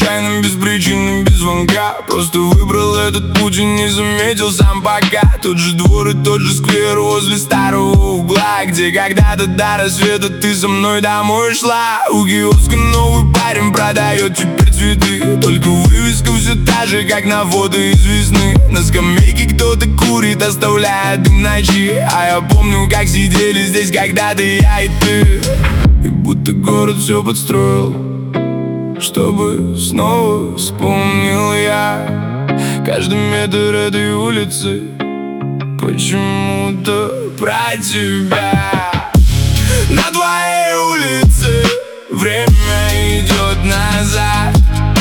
случайно, без причины, без звонка. Просто выбрал этот путь и не заметил сам пока. Тот же двор и тот же сквер возле старого угла, где когда-то до рассвета ты со мной домой шла. У киоска новый парень продает теперь цветы, только вывеска все та же, как на фото из весны. На скамейке кто-то курит, оставляя дым в ночи. А я помню, как сидели здесь когда-то я и ты. И будто город все подстроил, чтобы снова вспомнил я каждый метр этой улицы, почему-то про тебя. На твоей улице время идет назад.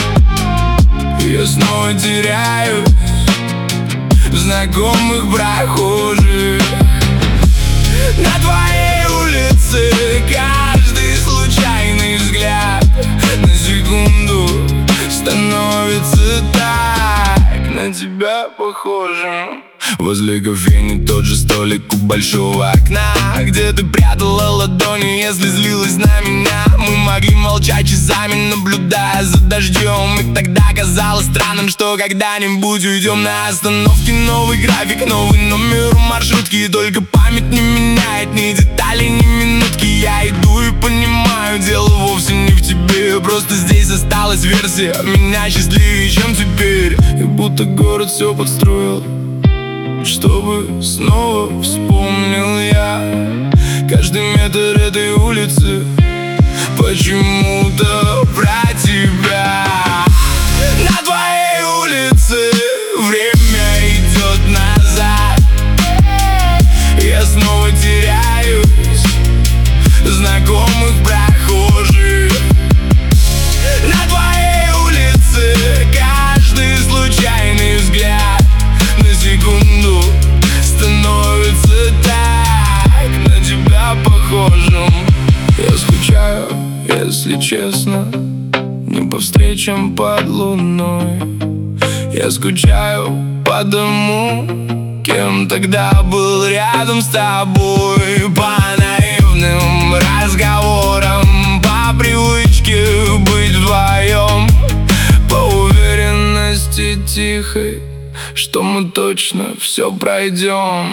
Я снова теряюсь в знакомых прохожих. На твоей улице каждый случайный взгляд на секунду становится так на тебя похожим. Возле кофейни тот же столик у большого окна, где ты прятала ладони, если злилась на меня. Мы могли молчать часами, наблюдая за дождем. И тогда казалось странным, что когда-нибудь уйдем. На остановке новый график, новый номер маршрутки. И только память не меняет ни детали, ни минутки. Я иду и понимаю, дело вовсе не в тебе. Просто здесь осталась версия меня счастливее, чем теперь. И будто город все подстроил, чтобы снова вспомнил я каждый метр этой улицы, почему-то про тебя. На твоей улице время идет назад. Я снова теряюсь в знакомых прохожих. На твоей улице каждый случайный взгляд на секунду становится так на тебя похожим. Я скучаю, если честно, не по встречам под луной. Я скучаю по дому, кем тогда был рядом с тобой. По наивным разговорам, по привычке быть вдвоем, по уверенности тихой, что мы точно все пройдем.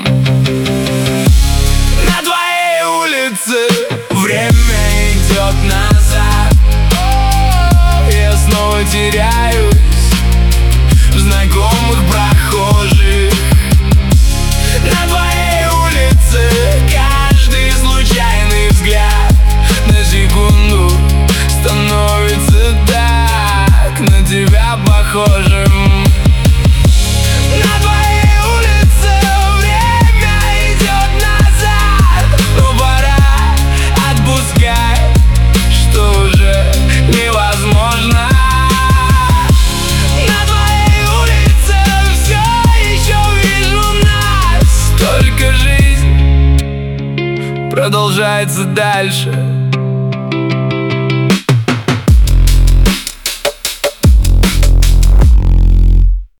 На твоей улице время идет назад. Я снова теряюсь в знакомых прохожих. На твоей улице каждый случайный взгляд на секунду становится так на тебя похожим. На твоей улице время идет назад, но пора отпускать, что уже невозможно. На твоей улице все еще вижу нас, только жизнь продолжается дальше.